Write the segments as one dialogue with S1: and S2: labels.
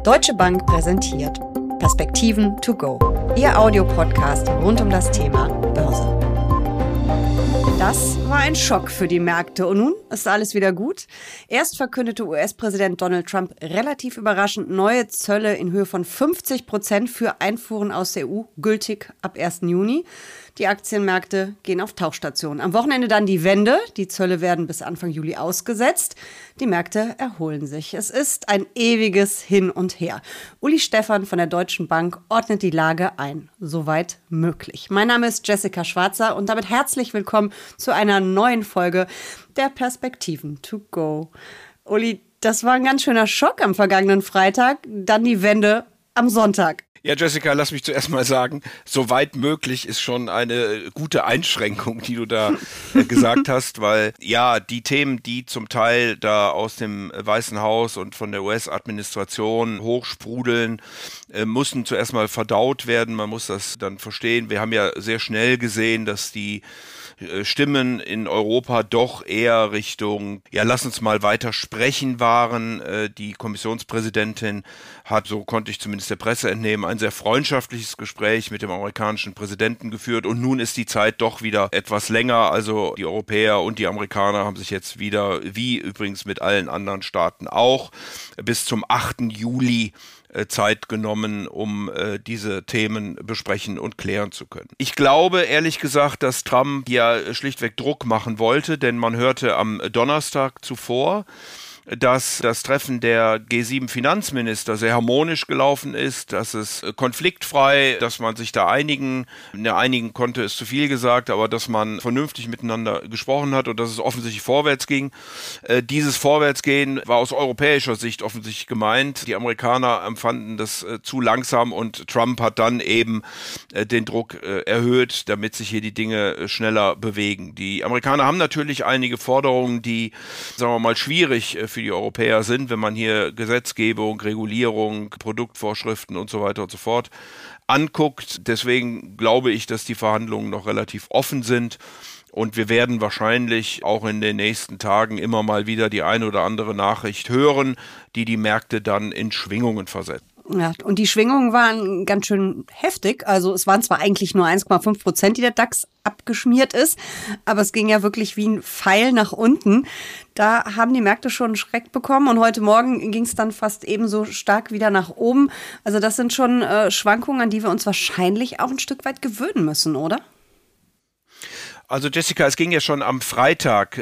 S1: Deutsche Bank präsentiert Perspektiven to go, Ihr Audiopodcast rund um das Thema Börse. Das war ein Schock für die Märkte und nun ist alles wieder gut. Erst verkündete US-Präsident Donald Trump relativ überraschend neue Zölle in Höhe von 50% für Einfuhren aus der EU, gültig ab 1. Juni. Die Aktienmärkte gehen auf Tauchstation. Am Wochenende dann die Wende. Die Zölle werden bis Anfang Juli ausgesetzt. Die Märkte erholen sich. Es ist ein ewiges Hin und Her. Uli Stephan von der Deutschen Bank ordnet die Lage ein. Soweit möglich. Mein Name ist Jessica Schwarzer und damit herzlich willkommen zu einer neuen Folge der Perspektiven to go. Uli, das war ein ganz schöner Schock am vergangenen Freitag. Dann die Wende am Sonntag.
S2: Ja, Jessica, lass mich zuerst mal sagen, soweit möglich ist schon eine gute Einschränkung, die du da gesagt hast, weil ja, die Themen, die zum Teil da aus dem Weißen Haus und von der US-Administration hochsprudeln, mussten zuerst mal verdaut werden. Man muss das dann verstehen. Wir haben ja sehr schnell gesehen, dass die Stimmen in Europa doch eher Richtung, ja, lass uns mal weiter sprechen waren. Die Kommissionspräsidentin hat, so konnte ich zumindest der Presse entnehmen, ein sehr freundschaftliches Gespräch mit dem amerikanischen Präsidenten geführt und nun ist die Zeit doch wieder etwas länger. Also die Europäer und die Amerikaner haben sich jetzt wieder, wie übrigens mit allen anderen Staaten auch, bis zum 8. Juli Zeit genommen, um diese Themen besprechen und klären zu können. Ich glaube, ehrlich gesagt, dass Trump ja schlichtweg Druck machen wollte, denn man hörte am Donnerstag zuvor, dass das Treffen der G7-Finanzminister sehr harmonisch gelaufen ist, dass es konfliktfrei, dass man sich da einigen konnte, ist zu viel gesagt, aber dass man vernünftig miteinander gesprochen hat und dass es offensichtlich vorwärts ging. Dieses Vorwärtsgehen war aus europäischer Sicht offensichtlich gemeint. Die Amerikaner empfanden das zu langsam und Trump hat dann eben den Druck erhöht, damit sich hier die Dinge schneller bewegen. Die Amerikaner haben natürlich einige Forderungen, die, sagen wir mal, schwierig für die Europäer sind, wenn man hier Gesetzgebung, Regulierung, Produktvorschriften und so weiter und so fort anguckt. Deswegen glaube ich, dass die Verhandlungen noch relativ offen sind und wir werden wahrscheinlich auch in den nächsten Tagen immer mal wieder die eine oder andere Nachricht hören, die die Märkte dann in Schwingungen versetzt.
S1: Ja, und die Schwingungen waren ganz schön heftig. Also es waren zwar eigentlich nur 1,5%, die der DAX abgeschmiert ist, aber es ging ja wirklich wie ein Pfeil nach unten. Da haben die Märkte schon einen Schreck bekommen und heute Morgen ging es dann fast ebenso stark wieder nach oben. Also das sind schon Schwankungen, an die wir uns wahrscheinlich auch ein Stück weit gewöhnen müssen, oder?
S2: Also Jessica, es ging ja schon am Freitag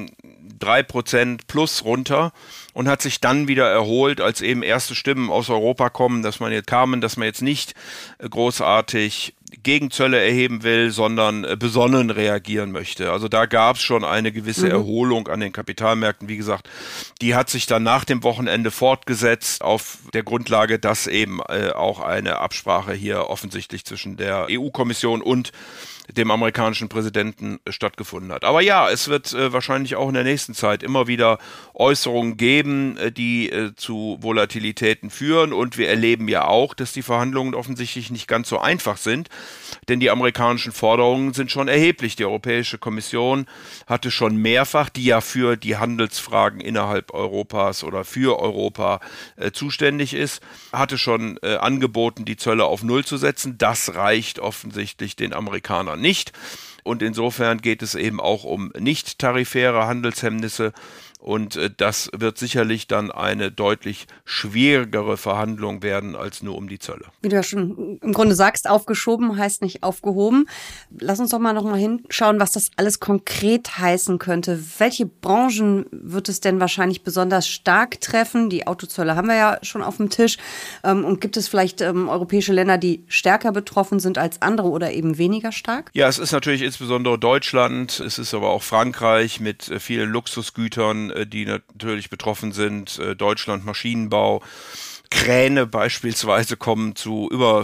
S2: 3% plus runter und hat sich dann wieder erholt, als eben erste Stimmen aus Europa kamen, dass man jetzt nicht großartig Gegenzölle erheben will, sondern besonnen reagieren möchte. Also da gab es schon eine gewisse Erholung an den Kapitalmärkten. Wie gesagt, die hat sich dann nach dem Wochenende fortgesetzt auf der Grundlage, dass eben auch eine Absprache hier offensichtlich zwischen der EU-Kommission und dem amerikanischen Präsidenten stattgefunden hat. Aber ja, es wird wahrscheinlich auch in der nächsten Zeit immer wieder Äußerungen geben, die zu Volatilitäten führen. Und wir erleben ja auch, dass die Verhandlungen offensichtlich nicht ganz so einfach sind, denn die amerikanischen Forderungen sind schon erheblich. Die Europäische Kommission hatte schon mehrfach, die ja für die Handelsfragen innerhalb Europas oder für Europa zuständig ist, hatte schon angeboten, die Zölle auf Null zu setzen. Das reicht offensichtlich den Amerikanern nicht. Und insofern geht es eben auch um nicht tarifäre Handelshemmnisse. Und das wird sicherlich dann eine deutlich schwierigere Verhandlung werden als nur um die Zölle.
S1: Wie du ja schon im Grunde sagst, aufgeschoben heißt nicht aufgehoben. Lass uns doch mal noch mal hinschauen, was das alles konkret heißen könnte. Welche Branchen wird es denn wahrscheinlich besonders stark treffen? Die Autozölle haben wir ja schon auf dem Tisch. Und gibt es vielleicht europäische Länder, die stärker betroffen sind als andere oder eben weniger stark?
S2: Ja, es ist natürlich insbesondere Deutschland. Es ist aber auch Frankreich mit vielen Luxusgütern, die natürlich betroffen sind. Deutschland, Maschinenbau, Kräne beispielsweise kommen zu über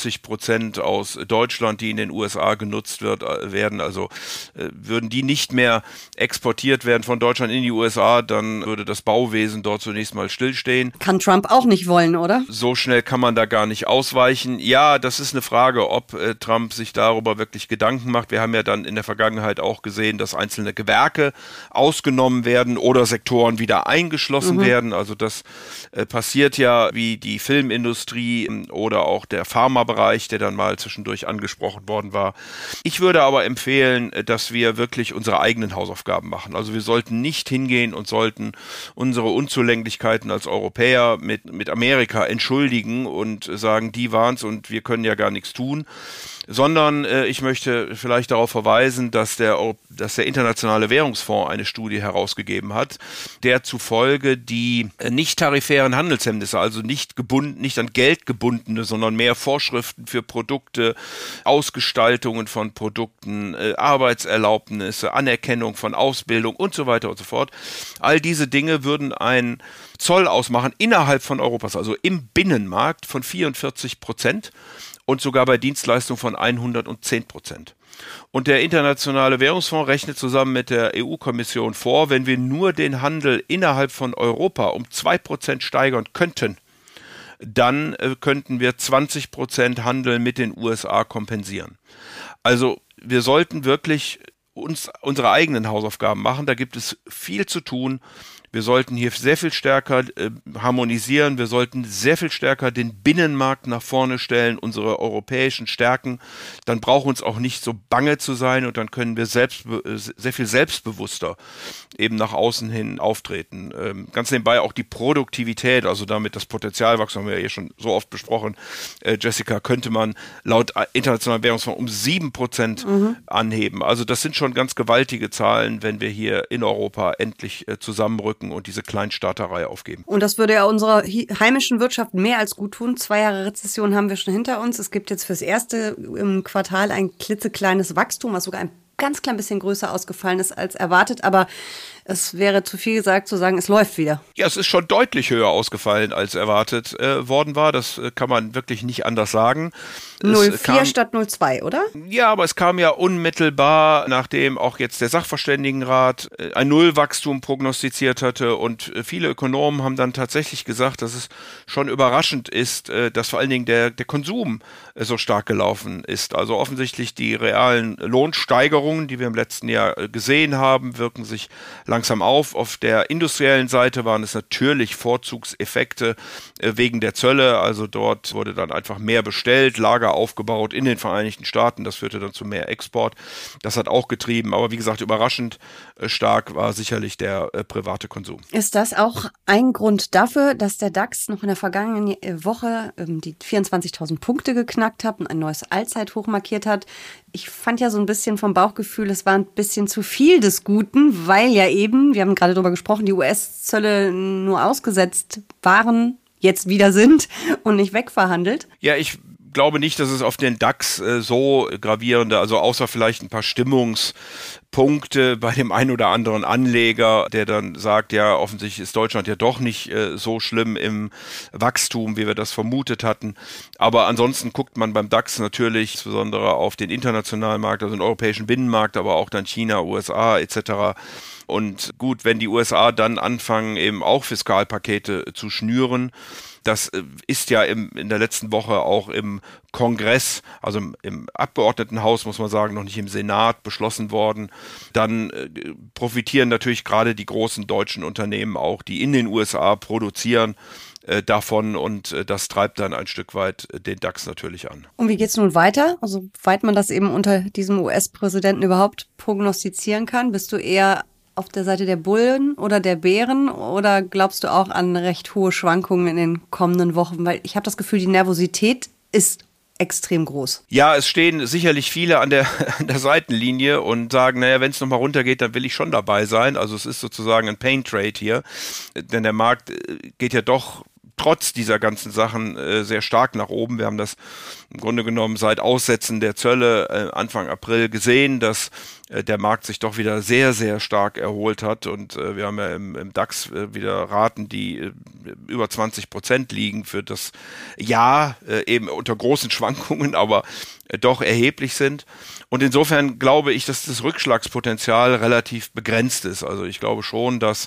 S2: 90% aus Deutschland, die in den USA genutzt werden. Also würden die nicht mehr exportiert werden von Deutschland in die USA, dann würde das Bauwesen dort zunächst mal stillstehen.
S1: Kann Trump auch nicht wollen, oder?
S2: So schnell kann man da gar nicht ausweichen. Ja, das ist eine Frage, ob Trump sich darüber wirklich Gedanken macht. Wir haben ja dann in der Vergangenheit auch gesehen, dass einzelne Gewerke ausgenommen werden oder Sektoren wieder eingeschlossen werden. Also das passiert ja Sektor wie die Filmindustrie oder auch der Pharmabereich, der dann mal zwischendurch angesprochen worden war. Ich würde aber empfehlen, dass wir wirklich unsere eigenen Hausaufgaben machen. Also wir sollten nicht hingehen und sollten unsere Unzulänglichkeiten als Europäer mit Amerika entschuldigen und sagen, die waren's und wir können ja gar nichts tun. Sondern ich möchte vielleicht darauf verweisen, dass der Internationale Währungsfonds eine Studie herausgegeben hat, der zufolge die nicht-tarifären Handelshemmnisse, also nicht an Geld gebundene, sondern mehr Vorschriften für Produkte, Ausgestaltungen von Produkten, Arbeitserlaubnisse, Anerkennung von Ausbildung und so weiter und so fort. All diese Dinge würden einen Zoll ausmachen innerhalb von Europas, also im Binnenmarkt von 44%. Und sogar bei Dienstleistungen von 110%. Und der Internationale Währungsfonds rechnet zusammen mit der EU-Kommission vor, wenn wir nur den Handel innerhalb von Europa um 2% steigern könnten, dann könnten wir 20% Handel mit den USA kompensieren. Also wir sollten wirklich uns unsere eigenen Hausaufgaben machen, da gibt es viel zu tun. Wir sollten hier sehr viel stärker harmonisieren. Wir sollten sehr viel stärker den Binnenmarkt nach vorne stellen, unsere europäischen Stärken. Dann braucht uns auch nicht so bange zu sein und dann können wir sehr viel selbstbewusster eben nach außen hin auftreten. Ganz nebenbei auch die Produktivität, also damit das Potenzialwachstum, haben wir ja hier schon so oft besprochen, Jessica, könnte man laut Internationalen Währungsfonds um 7% anheben. Also das sind schon ganz gewaltige Zahlen, wenn wir hier in Europa endlich zusammenrücken und diese Kleinstaaterei aufgeben.
S1: Und das würde ja unserer heimischen Wirtschaft mehr als gut tun. 2 Jahre Rezession haben wir schon hinter uns. Es gibt jetzt fürs erste im Quartal ein klitzekleines Wachstum, was sogar ein ganz klein bisschen größer ausgefallen ist als erwartet. Aber es wäre zu viel gesagt zu sagen, es läuft wieder.
S2: Ja, es ist schon deutlich höher ausgefallen, als erwartet worden war. Das kann man wirklich nicht anders sagen.
S1: 0,4 statt 0,2, oder?
S2: Ja, aber es kam ja unmittelbar, nachdem auch jetzt der Sachverständigenrat ein Nullwachstum prognostiziert hatte. Und viele Ökonomen haben dann tatsächlich gesagt, dass es schon überraschend ist, dass vor allen Dingen der Konsum so stark gelaufen ist. Also offensichtlich die realen Lohnsteigerungen, die wir im letzten Jahr gesehen haben, wirken sich langsam auf. Auf der industriellen Seite waren es natürlich Vorzugseffekte wegen der Zölle. Also dort wurde dann einfach mehr bestellt, Lager aufgebaut in den Vereinigten Staaten. Das führte dann zu mehr Export. Das hat auch getrieben. Aber wie gesagt, überraschend stark war sicherlich der private Konsum.
S1: Ist das auch ein Grund dafür, dass der DAX noch in der vergangenen Woche die 24.000 Punkte geknackt hat und ein neues Allzeithoch markiert hat? Ich fand ja so ein bisschen vom Bauchgefühl, es war ein bisschen zu viel des Guten, weil ja eben, wir haben gerade darüber gesprochen, die US-Zölle nur ausgesetzt waren, jetzt wieder sind und nicht wegverhandelt.
S2: Ja, ich glaube nicht, dass es auf den DAX so gravierende, also außer vielleicht ein paar Stimmungspunkte bei dem einen oder anderen Anleger, der dann sagt, ja, offensichtlich ist Deutschland ja doch nicht so schlimm im Wachstum, wie wir das vermutet hatten. Aber ansonsten guckt man beim DAX natürlich insbesondere auf den internationalen Markt, also den europäischen Binnenmarkt, aber auch dann China, USA etc. Und gut, wenn die USA dann anfangen, eben auch Fiskalpakete zu schnüren, das ist ja in der letzten Woche auch im Kongress, also im Abgeordnetenhaus, muss man sagen, noch nicht im Senat beschlossen worden. Dann profitieren natürlich gerade die großen deutschen Unternehmen auch, die in den USA produzieren, davon und das treibt dann ein Stück weit den DAX natürlich an.
S1: Und wie geht's nun weiter? Also, weit man das eben unter diesem US-Präsidenten überhaupt prognostizieren kann, bist du eher auf der Seite der Bullen oder der Bären oder glaubst du auch an recht hohe Schwankungen in den kommenden Wochen? Weil ich habe das Gefühl, die Nervosität ist extrem groß.
S2: Ja, es stehen sicherlich viele an der Seitenlinie und sagen, naja, wenn es nochmal runtergeht, dann will ich schon dabei sein. Also es ist sozusagen ein Pain Trade hier, denn der Markt geht ja doch trotz dieser ganzen Sachen sehr stark nach oben. Wir haben das im Grunde genommen seit Aussetzen der Zölle Anfang April gesehen, dass der Markt sich doch wieder sehr, sehr stark erholt hat und wir haben ja im DAX wieder Raten, die über 20% liegen für das Jahr, eben unter großen Schwankungen, aber doch erheblich sind. Und insofern glaube ich, dass das Rückschlagspotenzial relativ begrenzt ist. Also ich glaube schon, dass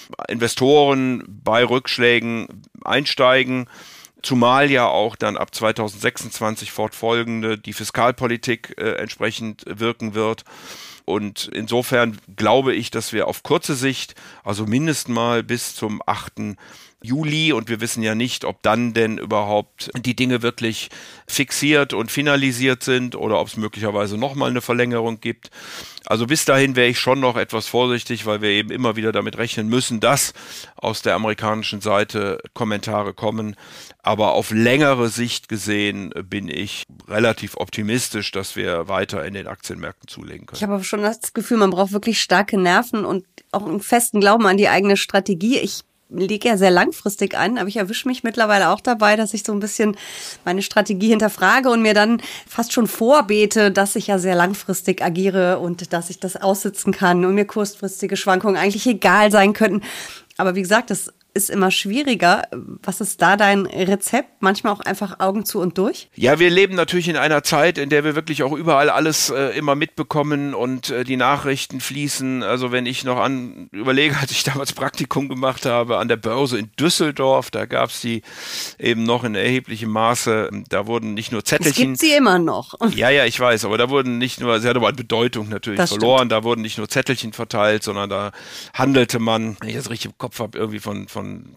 S2: Investoren bei Rückschlägen einsteigen, zumal ja auch dann ab 2026 fortfolgende die Fiskalpolitik entsprechend wirken wird. Und insofern glaube ich, dass wir auf kurze Sicht, also mindestens mal bis zum 8. Juli, und wir wissen ja nicht, ob dann denn überhaupt die Dinge wirklich fixiert und finalisiert sind oder ob es möglicherweise nochmal eine Verlängerung gibt. Also bis dahin wäre ich schon noch etwas vorsichtig, weil wir eben immer wieder damit rechnen müssen, dass aus der amerikanischen Seite Kommentare kommen. Aber auf längere Sicht gesehen bin ich relativ optimistisch, dass wir weiter in den Aktienmärkten zulegen können.
S1: Ich habe aber schon das Gefühl, man braucht wirklich starke Nerven und auch einen festen Glauben an die eigene Strategie. Ich lege ja sehr langfristig an, aber ich erwische mich mittlerweile auch dabei, dass ich so ein bisschen meine Strategie hinterfrage und mir dann fast schon vorbete, dass ich ja sehr langfristig agiere und dass ich das aussitzen kann und mir kurzfristige Schwankungen eigentlich egal sein könnten. Aber wie gesagt, das ist immer schwieriger. Was ist da dein Rezept? Manchmal auch einfach Augen zu und durch?
S2: Ja, wir leben natürlich in einer Zeit, in der wir wirklich auch überall alles immer mitbekommen und die Nachrichten fließen. Also wenn ich noch überlege, als ich damals Praktikum gemacht habe an der Börse in Düsseldorf, da gab es die eben noch in erheblichem Maße. Da wurden nicht nur Zettelchen.
S1: Es gibt sie immer noch.
S2: Ja, ich weiß, aber da wurden nicht nur, sie hat aber an Bedeutung natürlich
S1: Das
S2: verloren,
S1: stimmt.
S2: Da wurden nicht nur Zettelchen verteilt, sondern da handelte man, wenn ich das richtig im Kopf habe, irgendwie von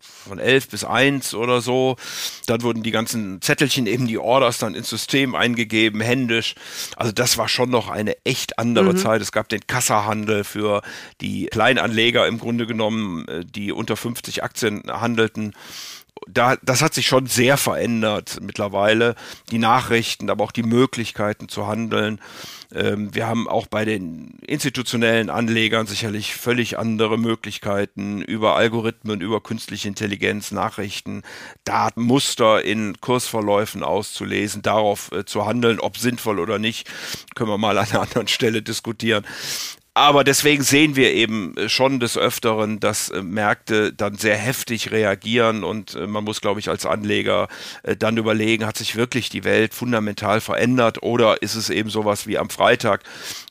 S2: 11 bis 1 oder so. Dann wurden die ganzen Zettelchen, eben die Orders dann ins System eingegeben, händisch. Also das war schon noch eine echt andere Zeit. Es gab den Kassahandel für die Kleinanleger im Grunde genommen, die unter 50 Aktien handelten. Das hat sich schon sehr verändert mittlerweile. Die Nachrichten, aber auch die Möglichkeiten zu handeln. Wir haben auch bei den institutionellen Anlegern sicherlich völlig andere Möglichkeiten über Algorithmen, über künstliche Intelligenz, Nachrichten, Daten, Muster in Kursverläufen auszulesen, darauf zu handeln, ob sinnvoll oder nicht, können wir mal an einer anderen Stelle diskutieren. Aber deswegen sehen wir eben schon des Öfteren, dass Märkte dann sehr heftig reagieren und man muss, glaube ich, als Anleger dann überlegen, hat sich wirklich die Welt fundamental verändert oder ist es eben sowas wie am Freitag,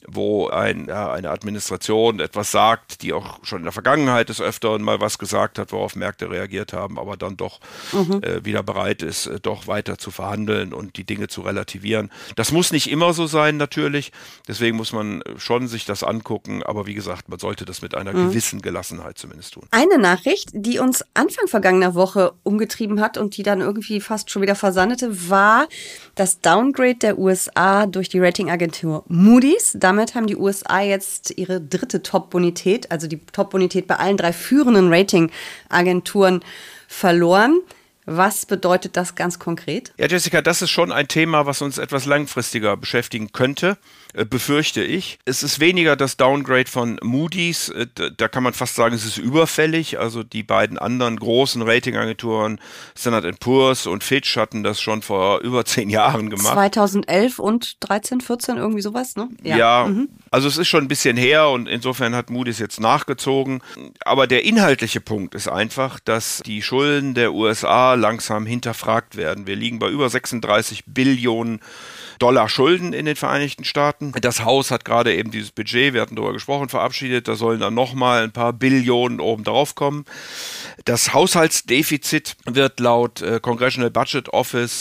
S2: wo eine Administration etwas sagt, die auch schon in der Vergangenheit des Öfteren mal was gesagt hat, worauf Märkte reagiert haben, aber dann doch wieder bereit ist, doch weiter zu verhandeln und die Dinge zu relativieren. Das muss nicht immer so sein, natürlich. Deswegen muss man schon sich das angucken. Aber wie gesagt, man sollte das mit einer gewissen Gelassenheit zumindest tun.
S1: Eine Nachricht, die uns Anfang vergangener Woche umgetrieben hat und die dann irgendwie fast schon wieder versandete, war das Downgrade der USA durch die Ratingagentur Moody's. Damit haben die USA jetzt ihre dritte Top-Bonität, also die Top-Bonität bei allen 3 führenden Ratingagenturen verloren. Was bedeutet das ganz konkret?
S2: Ja, Jessica, das ist schon ein Thema, was uns etwas langfristiger beschäftigen könnte, befürchte ich. Es ist weniger das Downgrade von Moody's, da kann man fast sagen, es ist überfällig. Also die beiden anderen großen Ratingagenturen, Standard & Poor's und Fitch, hatten das schon vor über 10 Jahren gemacht.
S1: 2011 und 13, 14, irgendwie sowas, ne?
S2: Ja, also es ist schon ein bisschen her und insofern hat Moody's jetzt nachgezogen. Aber der inhaltliche Punkt ist einfach, dass die Schulden der USA langsam hinterfragt werden. Wir liegen bei über 36 Billionen Dollar Schulden in den Vereinigten Staaten. Das Haus hat gerade eben dieses Budget, wir hatten darüber gesprochen, verabschiedet. Da sollen dann nochmal ein paar Billionen oben drauf kommen. Das Haushaltsdefizit wird laut Congressional Budget Office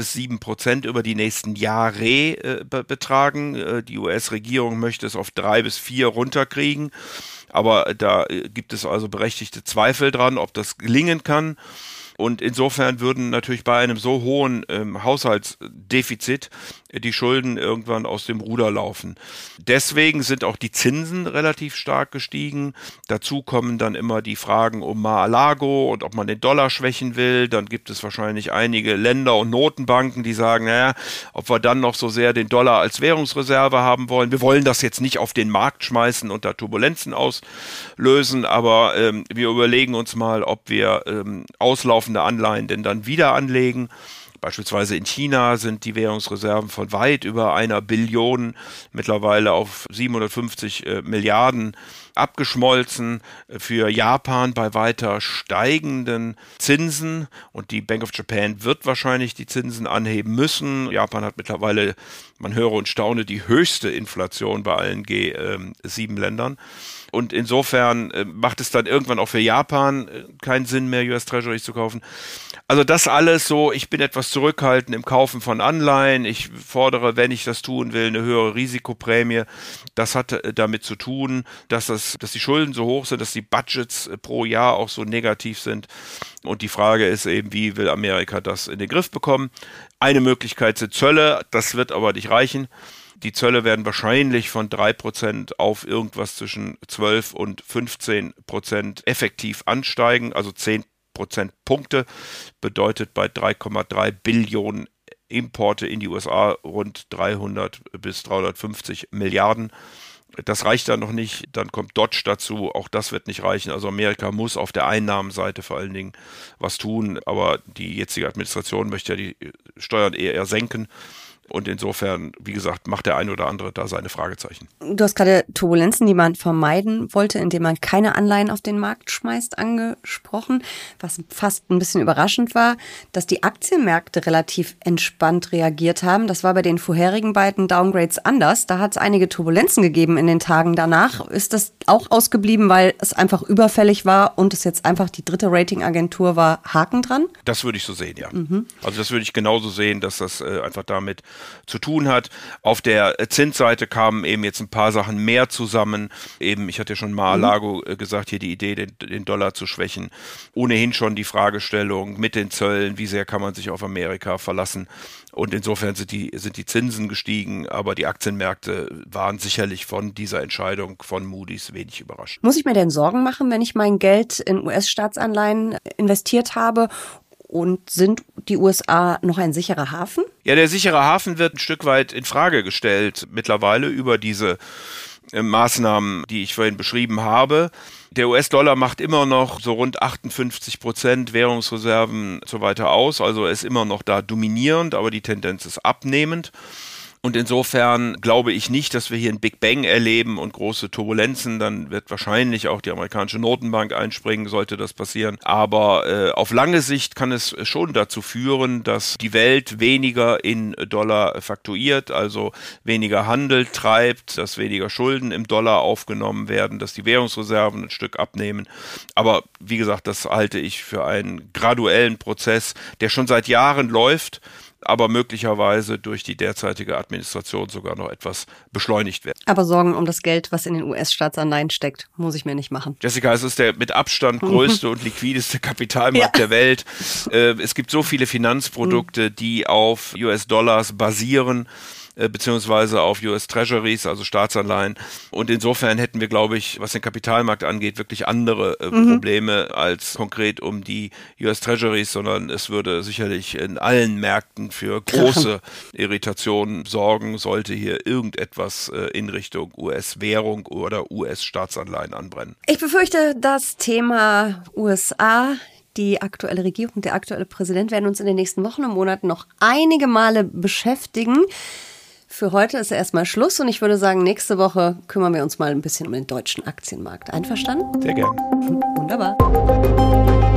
S2: 6-7% über die nächsten Jahre betragen. Die US-Regierung möchte es auf 3-4 runterkriegen. Aber da gibt es also berechtigte Zweifel dran, ob das gelingen kann. Und insofern würden natürlich bei einem so hohen Haushaltsdefizit die Schulden irgendwann aus dem Ruder laufen. Deswegen sind auch die Zinsen relativ stark gestiegen. Dazu kommen dann immer die Fragen um Mar-a-Lago und ob man den Dollar schwächen will. Dann gibt es wahrscheinlich einige Länder und Notenbanken, die sagen, naja, ob wir dann noch so sehr den Dollar als Währungsreserve haben wollen. Wir wollen das jetzt nicht auf den Markt schmeißen und da Turbulenzen auslösen, aber wir überlegen uns mal, ob wir auslaufende Anleihen denn dann wieder anlegen. Beispielsweise in China sind die Währungsreserven von weit über 1 Billion mittlerweile auf 750 Milliarden abgeschmolzen. Für Japan bei weiter steigenden Zinsen und die Bank of Japan wird wahrscheinlich die Zinsen anheben müssen. Japan hat mittlerweile, man höre und staune, die höchste Inflation bei allen G7-Ländern. Und insofern macht es dann irgendwann auch für Japan keinen Sinn mehr, US Treasuries zu kaufen. Also das alles so, ich bin etwas zurückhaltend im Kaufen von Anleihen. Ich fordere, wenn ich das tun will, eine höhere Risikoprämie. Das hat damit zu tun, dass die Schulden so hoch sind, dass die Budgets pro Jahr auch so negativ sind. Und die Frage ist eben, wie will Amerika das in den Griff bekommen? Eine Möglichkeit sind Zölle, das wird aber nicht reichen. Die Zölle werden wahrscheinlich von 3% auf irgendwas zwischen 12 und 15% effektiv ansteigen, also 10 Prozentpunkte, bedeutet bei 3,3 Billionen Importe in die USA rund 300 bis 350 Milliarden. Das reicht dann noch nicht, dann kommt Dodge dazu, auch das wird nicht reichen. Also Amerika muss auf der Einnahmenseite vor allen Dingen was tun, aber die jetzige Administration möchte ja die Steuern eher senken. Und insofern, wie gesagt, macht der eine oder andere da seine Fragezeichen.
S1: Du hast gerade Turbulenzen, die man vermeiden wollte, indem man keine Anleihen auf den Markt schmeißt, angesprochen. Was fast ein bisschen überraschend war, dass die Aktienmärkte relativ entspannt reagiert haben. Das war bei den vorherigen beiden Downgrades anders. Da hat es einige Turbulenzen gegeben in den Tagen danach. Ist das auch ausgeblieben, weil es einfach überfällig war und es jetzt einfach die dritte Ratingagentur war? Haken dran? Das würde ich so sehen, ja.
S2: Also das würde ich genauso sehen, dass das einfach damit zu tun hat. Auf der Zinsseite kamen eben jetzt ein paar Sachen mehr zusammen. Eben, ich hatte ja schon Mar-a-Lago gesagt, hier die Idee, den Dollar zu schwächen. Ohnehin schon die Fragestellung mit den Zöllen, wie sehr kann man sich auf Amerika verlassen. Und insofern sind die Zinsen gestiegen, aber die Aktienmärkte waren sicherlich von dieser Entscheidung von Moody's wenig überrascht.
S1: Muss ich mir denn Sorgen machen, wenn ich mein Geld in US-Staatsanleihen investiert habe? Und sind die USA noch ein sicherer Hafen?
S2: Ja, der sichere Hafen wird ein Stück weit in Frage gestellt mittlerweile über diese Maßnahmen, die ich vorhin beschrieben habe. Der US-Dollar macht immer noch so rund 58% Währungsreserven und so weiter aus. Also er ist immer noch da dominierend, aber die Tendenz ist abnehmend. Und insofern glaube ich nicht, dass wir hier einen Big Bang erleben und große Turbulenzen. Dann wird wahrscheinlich auch die amerikanische Notenbank einspringen, sollte das passieren. Aber auf lange Sicht kann es schon dazu führen, dass die Welt weniger in Dollar faktuiert, also weniger Handel treibt, dass weniger Schulden im Dollar aufgenommen werden, dass die Währungsreserven ein Stück abnehmen. Aber wie gesagt, das halte ich für einen graduellen Prozess, der schon seit Jahren läuft, aber möglicherweise durch die derzeitige Administration sogar noch etwas beschleunigt werden.
S1: Aber Sorgen um das Geld, was in den US-Staatsanleihen steckt, muss ich mir nicht machen.
S2: Jessica, es ist der mit Abstand größte und liquideste Kapitalmarkt der Welt. Es gibt so viele Finanzprodukte, die auf US-Dollars basieren, beziehungsweise auf US Treasuries, also Staatsanleihen. Und insofern hätten wir, glaube ich, was den Kapitalmarkt angeht, wirklich andere Probleme als konkret um die US Treasuries, sondern es würde sicherlich in allen Märkten für große Irritationen sorgen, sollte hier irgendetwas in Richtung US-Währung oder US-Staatsanleihen anbrennen.
S1: Ich befürchte, das Thema USA, die aktuelle Regierung, der aktuelle Präsident werden uns in den nächsten Wochen und Monaten noch einige Male beschäftigen. Für heute ist erstmal Schluss und ich würde sagen, nächste Woche kümmern wir uns mal ein bisschen um den deutschen Aktienmarkt. Einverstanden?
S2: Sehr gern.
S1: Wunderbar.